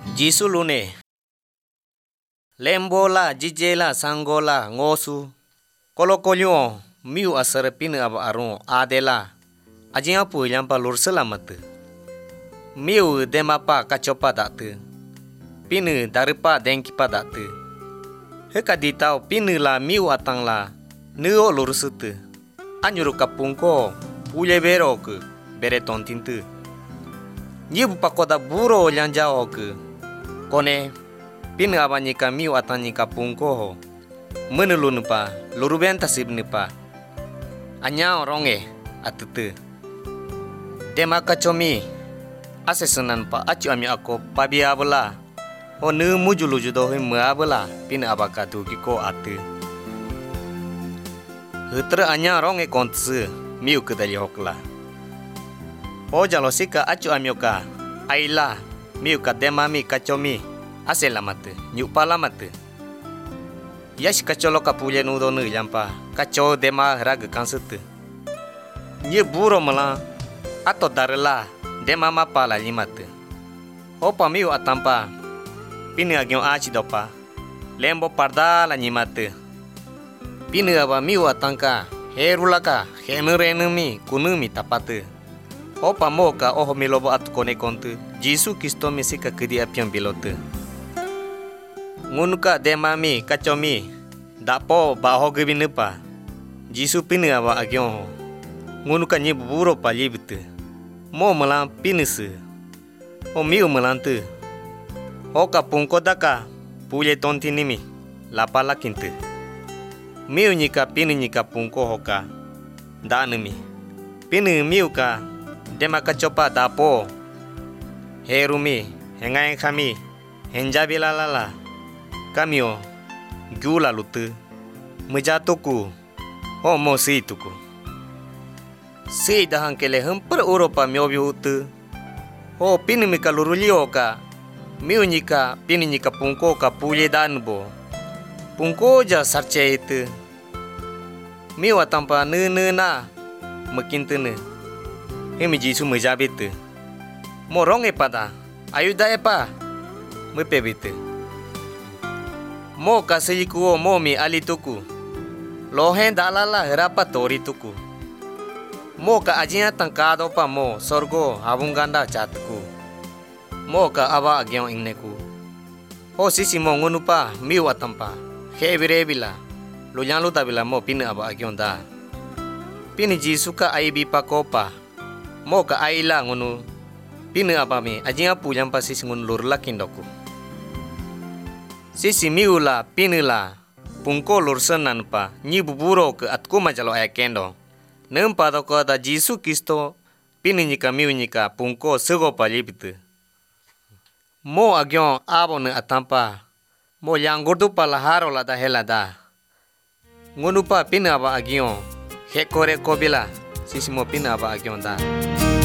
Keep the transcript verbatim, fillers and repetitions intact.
Jisu lune. Lembola, jijela, sangola, ngosu. Kolokolyo, miu asar pin aba arun adela. Ajinya pu yampa lursela mate. Miu demapa kacopa date. Pin daripa dengki padate. Heka ditau pin la miu atang la. Neo lursute. Anyuru kapungko pule bero ke bere tontinte. Nyibu pakoda buro lanja ke. Kone pin abani kami watani kapungko ho. Menelun pa luruben tasib nipa. Anya oronge atete. Dema kacomi asesenan pa acu ami ako pabi abela. O ne mujulu judo he abela pin abaka tu kiko ate. Hutra anya ronge kontse miu kedali hokla. O jalo sika acu amioka aila miu kademami kacomi aselamate nyupalamate. Yash kacolo kapule nudo nu jampa kaco dema rag kansete. Nye buro mala ato darela dema mapala limate. Opa miu atampa pini agyo aci dopa lembo pardala nyimate. Pini aba miu atangka herulaka henurenumi kunumi tapate. Opa moka oho milobo atu kone konte Jisu Kristo misika kedi apian bilote. Ngunuka demami kacomi dapo baho gebinepa Jisu pini aba agyon. Ngunuka nyi buro palibite. Mo melang pinise. O miu melante. Oka pungko daka pule tontinimi lapala kinte. Miu nyika pini nyika pungko hoka danemi. Pini miu ka dema kacopa dapo herumi hengai kami henjabila lala kamio gula lute mejatuku o mo situku si dahan kele hemper Europa miobi ute o pini mika lurulio ka miu nyika pini nyika pungko ka pule danbo pungko ja sarce itu miu atampa ne ne na mekintene hemi Jisu mejabite morong epada ayuda epa mepebite mo kaseliku mo mi alituku lohen dalala herapa torituku mo ka ajinya tangkado pa mo sorgo habunganda chatku mo ka aba agyon ingneku o sisi mo ngunupa miu atampa hebirebila lo janlu tabila mo pin aba agyon da pini Jisu ka aibi pakopa mo ka aila ngunu pini apa mi ajinya pujan pa sisi ngun lur lakin doku sisi miula pini la pungko lur senan pa nyi buburo ke atku majalo ayakendo nempa doko da Jisu Kristo pini nyika miu nyika pungko sego palibite mo agyon abo ne atampa mo yang gordu pala haro la da hela da ngunu pa pini aba agyon hekore kobila sisi mo pini aba agyon da